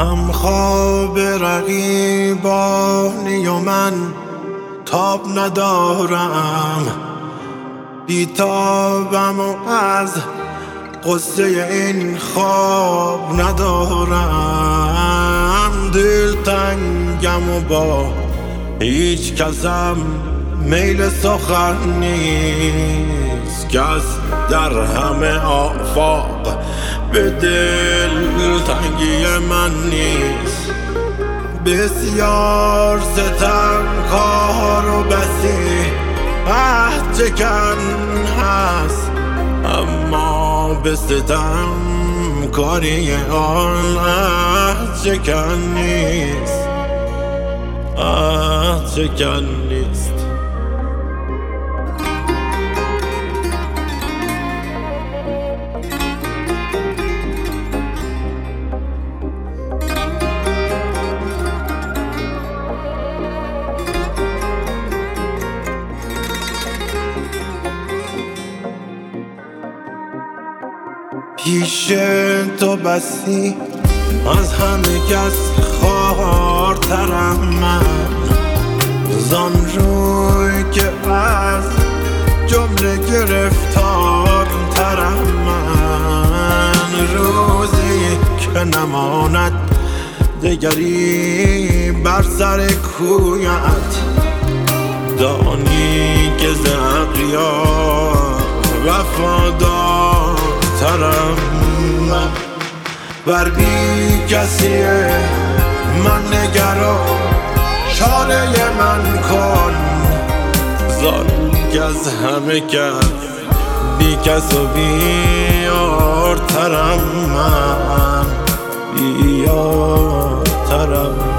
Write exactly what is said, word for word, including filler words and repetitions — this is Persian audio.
هم خواب رقیبانی و من تاب ندارم، بیتابم و از قصه این خواب ندارم. دل تنگم و با هیچ کسم میل سخن نیست، کس در همه آفاق به دل تنگی من نیست. بسیار ستم کار و بسی عهد چکن هست، اما به ستم کاری آن عهد چکن نیست، عهد چکن نیست. پیش تو بسی از همه کس خوارترم من، زان روی که از جمله گرفتارترم من. روزی که نماند دگری بر سر کویت، دانی که ز اغیار وفادار ترم من. بر بی کسی من نگرا، چاره من کن، زان که از همه کس بی کس و بیار ترم من، بیار ترم.